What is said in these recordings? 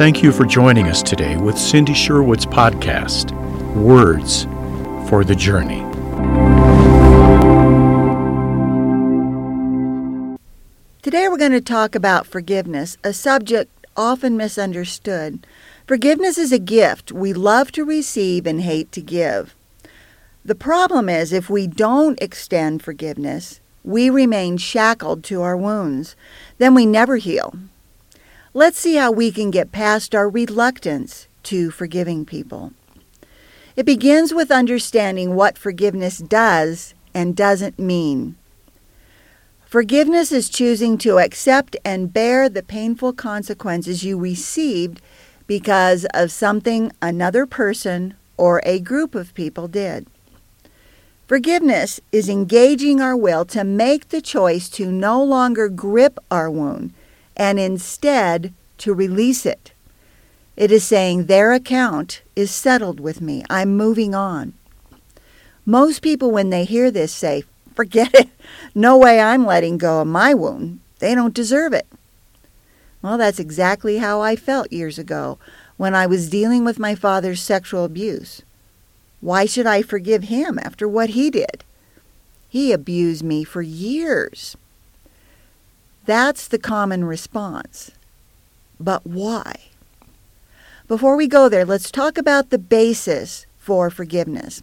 Thank you for joining us today with Cindy Sherwood's podcast, Words for the Journey. Today we're going to talk about forgiveness, a subject often misunderstood. Forgiveness is a gift we love to receive and hate to give. The problem is if we don't extend forgiveness, we remain shackled to our wounds. Then we never heal. Let's see how we can get past our reluctance to forgiving people. It begins with understanding what forgiveness does and doesn't mean. Forgiveness is choosing to accept and bear the painful consequences you received because of something another person or a group of people did. Forgiveness is engaging our will to make the choice to no longer grip our wound and instead to release it. It is saying their account is settled with me. I'm moving on. Most people, when they hear this, say, forget it. No way I'm letting go of my wound. They don't deserve it. Well, that's exactly how I felt years ago when I was dealing with my father's sexual abuse. Why should I forgive him after what he did? He abused me for years. That's the common response. But why? Before we go there, let's talk about the basis for forgiveness.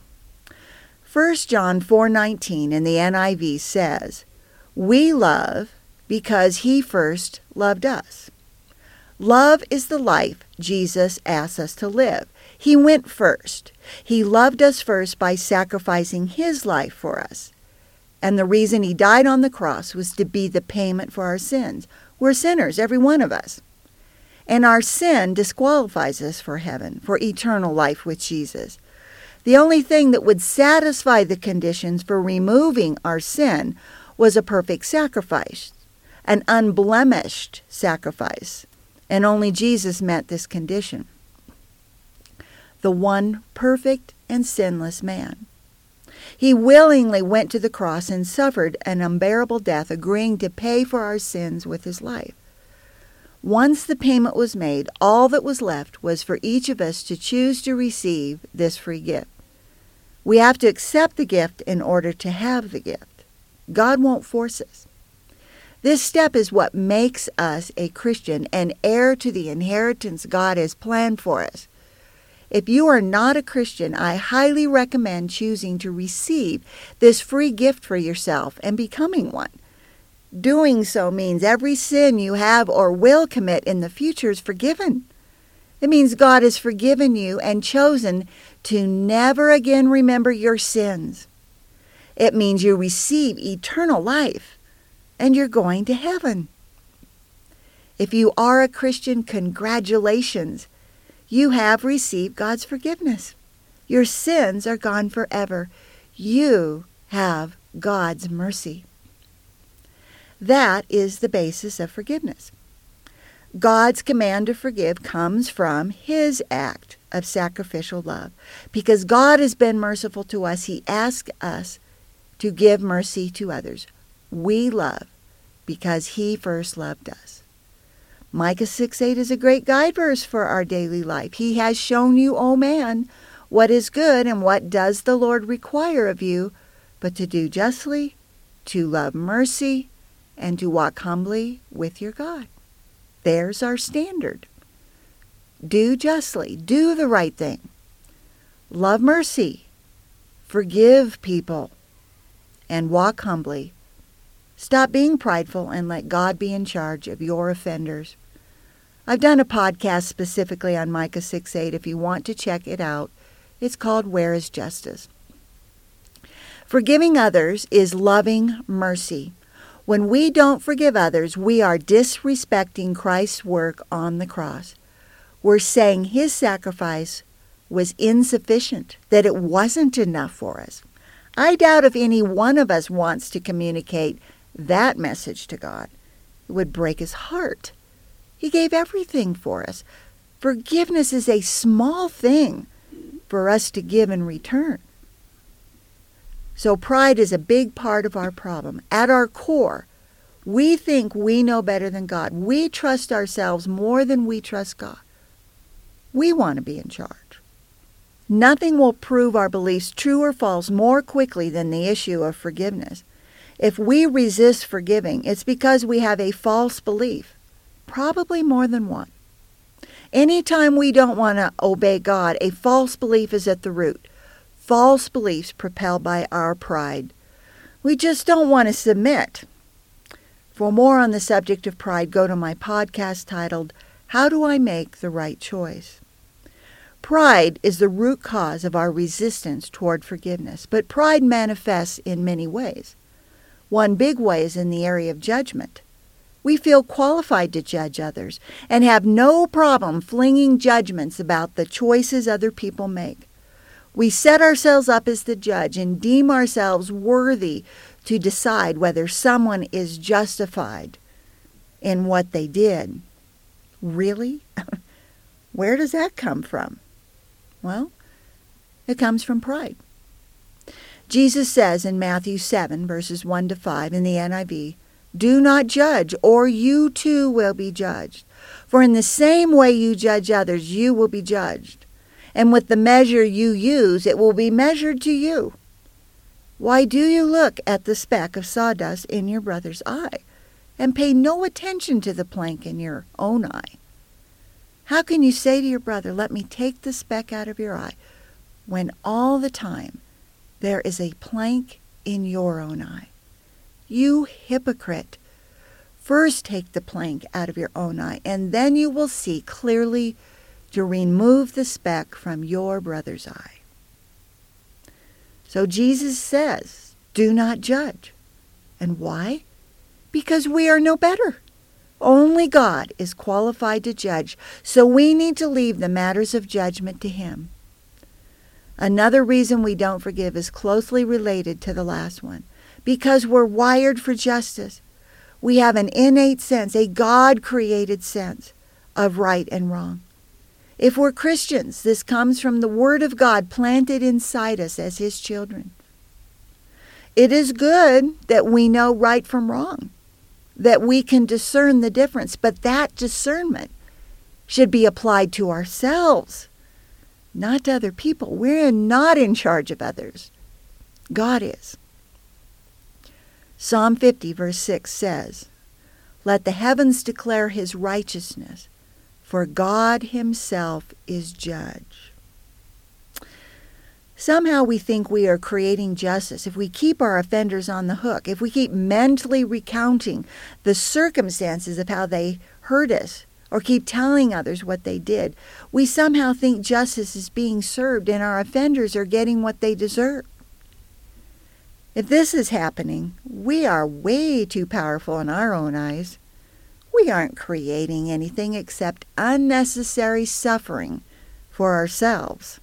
1 John 4:19 in the NIV says, "We love because he first loved us." Love is the life Jesus asks us to live. He went first. He loved us first by sacrificing his life for us. And the reason he died on the cross was to be the payment for our sins. We're sinners, every one of us. And our sin disqualifies us for heaven, for eternal life with Jesus. The only thing that would satisfy the conditions for removing our sin was a perfect sacrifice, an unblemished sacrifice. And only Jesus met this condition. The one perfect and sinless man. He willingly went to the cross and suffered an unbearable death, agreeing to pay for our sins with his life. Once the payment was made, all that was left was for each of us to choose to receive this free gift. We have to accept the gift in order to have the gift. God won't force us. This step is what makes us a Christian and heir to the inheritance God has planned for us. If you are not a Christian, I highly recommend choosing to receive this free gift for yourself and becoming one. Doing so means every sin you have or will commit in the future is forgiven. It means God has forgiven you and chosen to never again remember your sins. It means you receive eternal life and you're going to heaven. If you are a Christian, congratulations. You have received God's forgiveness. Your sins are gone forever. You have God's mercy. That is the basis of forgiveness. God's command to forgive comes from his act of sacrificial love. Because God has been merciful to us, he asks us to give mercy to others. We love because he first loved us. Micah 6:8 is a great guide verse for our daily life. He has shown you, O man, what is good and what does the Lord require of you, but to do justly, to love mercy, and to walk humbly with your God. There's our standard. Do justly, do the right thing. Love mercy, forgive people, and walk humbly. Stop being prideful and let God be in charge of your offenders. I've done a podcast specifically on Micah 6:8 if you want to check it out. It's called Where is Justice? Forgiving others is loving mercy. When we don't forgive others, we are disrespecting Christ's work on the cross. We're saying his sacrifice was insufficient, that it wasn't enough for us. I doubt if any one of us wants to communicate that message to God. It would break his heart. He gave everything for us. Forgiveness is a small thing for us to give in return. So pride is a big part of our problem. At our core, we think we know better than God. We trust ourselves more than we trust God. We want to be in charge. Nothing will prove our beliefs true or false more quickly than the issue of forgiveness. If we resist forgiving, it's because we have a false belief, probably more than one. Anytime we don't want to obey God, a false belief is at the root. False beliefs propelled by our pride. We just don't want to submit. For more on the subject of pride, go to my podcast titled, How Do I Make the Right Choice? Pride is the root cause of our resistance toward forgiveness, but pride manifests in many ways. One big way is in the area of judgment. We feel qualified to judge others and have no problem flinging judgments about the choices other people make. We set ourselves up as the judge and deem ourselves worthy to decide whether someone is justified in what they did. Really? Where does that come from? Well, it comes from pride. Jesus says in Matthew 7, verses 1 to 5 in the NIV, "Do not judge, or you too will be judged. For in the same way you judge others, you will be judged. And with the measure you use, it will be measured to you. Why do you look at the speck of sawdust in your brother's eye, and pay no attention to the plank in your own eye? How can you say to your brother, 'Let me take the speck out of your eye,' when all the time there is a plank in your own eye? You hypocrite! First take the plank out of your own eye, and then you will see clearly to remove the speck from your brother's eye." So Jesus says, do not judge. And why? Because we are no better. Only God is qualified to judge, so we need to leave the matters of judgment to Him. Another reason we don't forgive is closely related to the last one. Because we're wired for justice. We have an innate sense, a God-created sense of right and wrong. If we're Christians, this comes from the Word of God planted inside us as His children. It is good that we know right from wrong, that we can discern the difference, but that discernment should be applied to ourselves, not to other people. We're not in charge of others. God is. Psalm 50, verse 6 says, "Let the heavens declare His righteousness, for God Himself is judge." Somehow we think we are creating justice if we keep our offenders on the hook, if we keep mentally recounting the circumstances of how they hurt us, or keep telling others what they did. We somehow think justice is being served and our offenders are getting what they deserve. If this is happening, we are way too powerful in our own eyes. We aren't creating anything except unnecessary suffering for ourselves.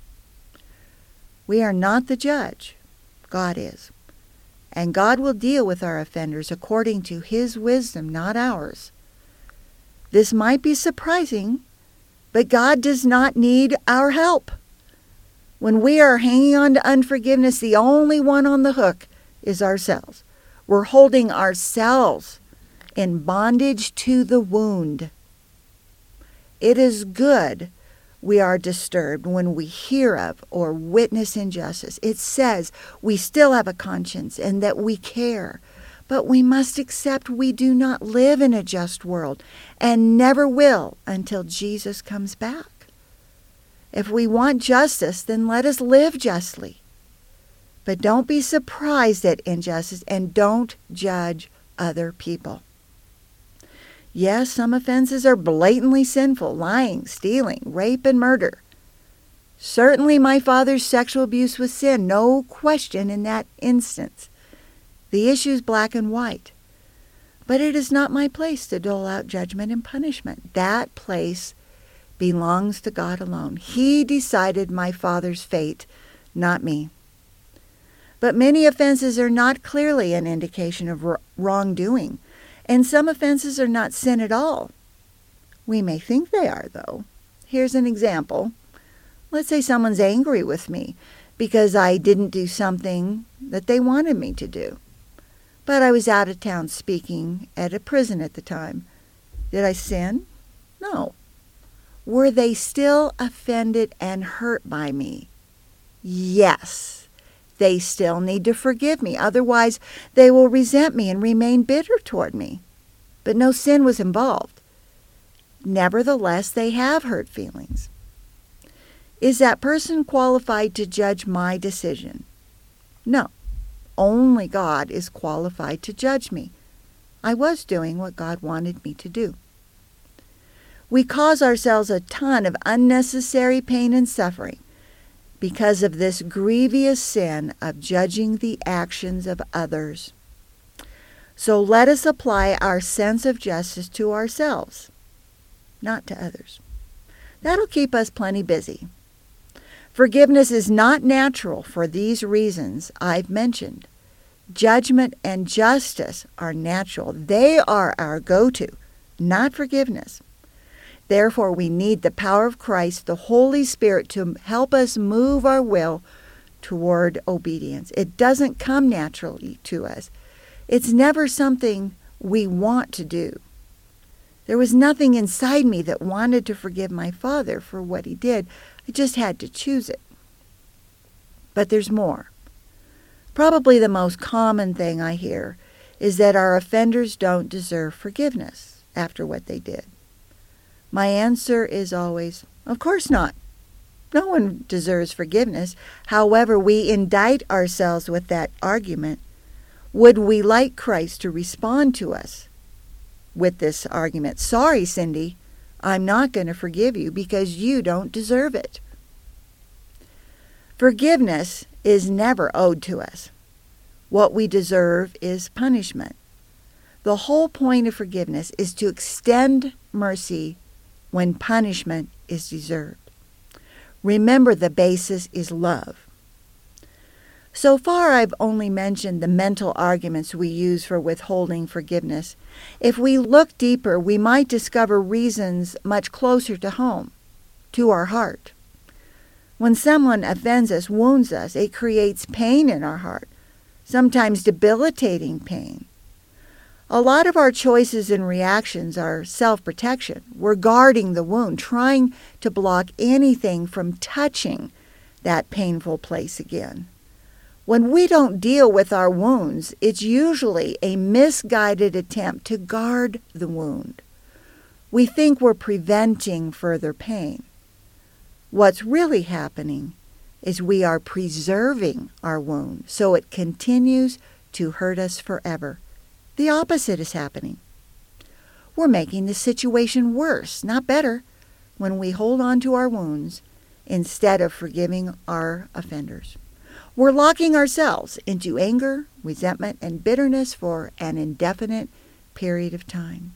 We are not the judge. God is. And God will deal with our offenders according to His wisdom, not ours. This might be surprising, but God does not need our help. When we are hanging on to unforgiveness, the only one on the hook is ourselves. We're holding ourselves in bondage to the wound. It is good we are disturbed when we hear of or witness injustice. It says we still have a conscience and that we care. But we must accept we do not live in a just world and never will until Jesus comes back. If we want justice, then let us live justly. But don't be surprised at injustice and don't judge other people. Yes, some offenses are blatantly sinful: lying, stealing, rape, and murder. Certainly my father's sexual abuse was sin, no question in that instance. The issue is black and white. But it is not my place to dole out judgment and punishment. That place belongs to God alone. He decided my father's fate, not me. But many offenses are not clearly an indication of wrongdoing, and some offenses are not sin at all. We may think they are, though. Here's an example. Let's say someone's angry with me because I didn't do something that they wanted me to do. But I was out of town speaking at a prison at the time. Did I sin? No. Were they still offended and hurt by me? Yes. They still need to forgive me. Otherwise, they will resent me and remain bitter toward me. But no sin was involved. Nevertheless, they have hurt feelings. Is that person qualified to judge my decision? No. Only God is qualified to judge me. I was doing what God wanted me to do. We cause ourselves a ton of unnecessary pain and suffering because of this grievous sin of judging the actions of others. So let us apply our sense of justice to ourselves, not to others. That'll keep us plenty busy. Forgiveness is not natural for these reasons I've mentioned. Judgment and justice are natural. They are our go-to, not forgiveness. Therefore, we need the power of Christ, the Holy Spirit, to help us move our will toward obedience. It doesn't come naturally to us. It's never something we want to do. There was nothing inside me that wanted to forgive my father for what he did. I just had to choose it. But there's more. Probably the most common thing I hear is that our offenders don't deserve forgiveness after what they did. My answer is always, of course not. No one deserves forgiveness. However, we indict ourselves with that argument. Would we like Christ to respond to us with this argument? Sorry, Cindy, I'm not going to forgive you because you don't deserve it. Forgiveness is never owed to us. What we deserve is punishment. The whole point of forgiveness is to extend mercy when punishment is deserved. Remember, the basis is love. So far, I've only mentioned the mental arguments we use for withholding forgiveness. If we look deeper, we might discover reasons much closer to home, to our heart. When someone offends us, wounds us, it creates pain in our heart, sometimes debilitating pain. A lot of our choices and reactions are self-protection. We're guarding the wound, trying to block anything from touching that painful place again. When we don't deal with our wounds, it's usually a misguided attempt to guard the wound. We think we're preventing further pain. What's really happening is we are preserving our wound so it continues to hurt us forever. The opposite is happening. We're making the situation worse, not better, when we hold on to our wounds instead of forgiving our offenders. We're locking ourselves into anger, resentment, and bitterness for an indefinite period of time.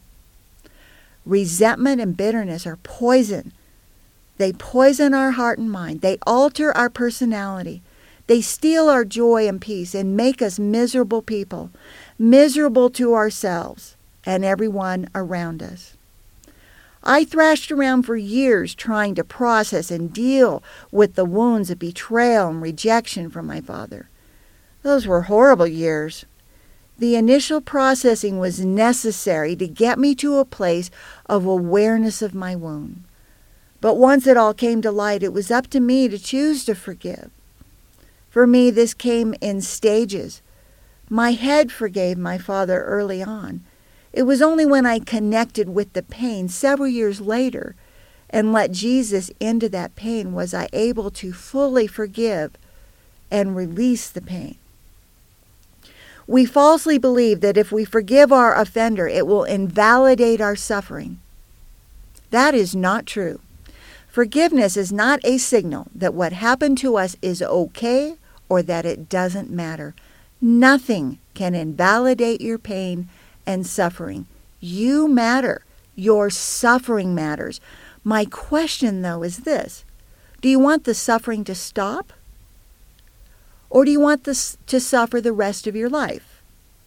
Resentment and bitterness are poison. They poison our heart and mind. They alter our personality. They steal our joy and peace and make us miserable people, miserable to ourselves and everyone around us. I thrashed around for years trying to process and deal with the wounds of betrayal and rejection from my father. Those were horrible years. The initial processing was necessary to get me to a place of awareness of my wound. But once it all came to light, it was up to me to choose to forgive. For me, this came in stages. My head forgave my father early on. It was only when I connected with the pain several years later and let Jesus into that pain was I able to fully forgive and release the pain. We falsely believe that if we forgive our offender, it will invalidate our suffering. That is not true. Forgiveness is not a signal that what happened to us is okay or that it doesn't matter. Nothing can invalidate your pain and suffering. You matter. Your suffering matters. My question, though, is this. Do you want the suffering to stop? Or do you want this to suffer the rest of your life?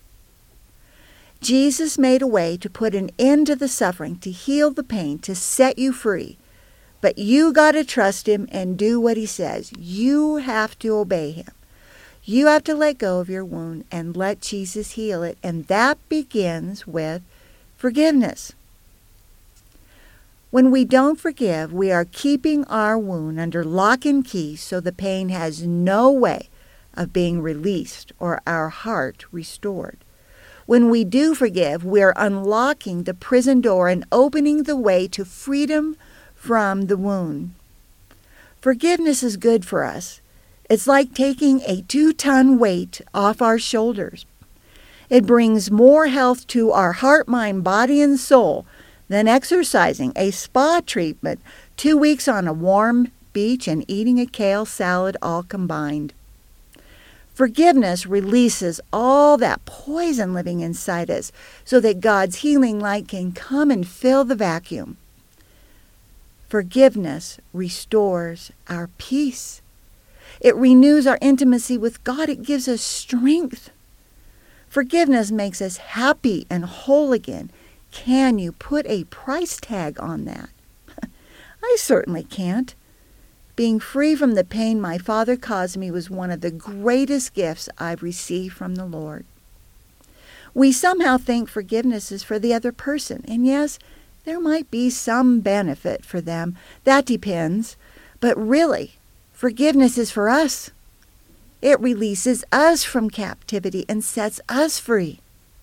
Jesus made a way to put an end to the suffering, to heal the pain, to set you free. But you got to trust him and do what he says. You have to obey him. You have to let go of your wound and let Jesus heal it. And that begins with forgiveness. When we don't forgive, we are keeping our wound under lock and key so the pain has no way of being released or our heart restored. When we do forgive, we are unlocking the prison door and opening the way to freedom from the wound. Forgiveness is good for us. It's like taking a 2-ton weight off our shoulders. It brings more health to our heart, mind, body, and soul than exercising, a spa treatment, 2 weeks on a warm beach, and eating a kale salad all combined. Forgiveness releases all that poison living inside us so that God's healing light can come and fill the vacuum. Forgiveness restores our peace. It renews our intimacy with God. It gives us strength. Forgiveness makes us happy and whole again. Can you put a price tag on that? I certainly can't. Being free from the pain my father caused me was one of the greatest gifts I've received from the Lord. We somehow think forgiveness is for the other person, and yes, there might be some benefit for them. That depends. But really, forgiveness is for us. It releases us from captivity and sets us free.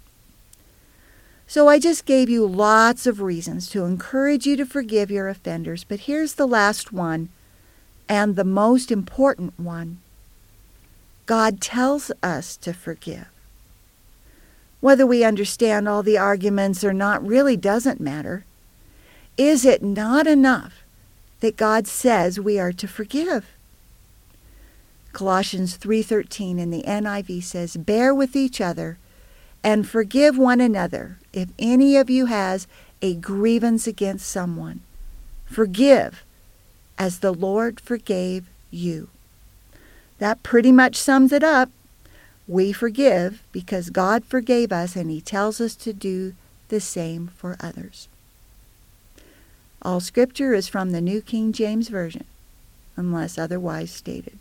So I just gave you lots of reasons to encourage you to forgive your offenders, but here's the last one, and the most important one. God tells us to forgive. Whether we understand all the arguments or not really doesn't matter. Is it not enough that God says we are to forgive? Colossians 3:13 in the NIV says, "Bear with each other and forgive one another if any of you has a grievance against someone. Forgive as the Lord forgave you." That pretty much sums it up. We forgive because God forgave us, and He tells us to do the same for others. All Scripture is from the New King James Version, unless otherwise stated.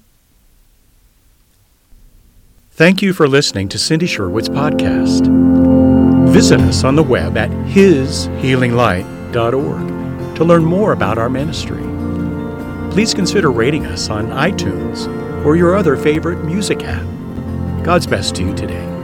Thank you for listening to Cindy Sherwood's podcast. Visit us on the web at hishealinglight.org to learn more about our ministry. Please consider rating us on iTunes or your other favorite music app. God's best to you today.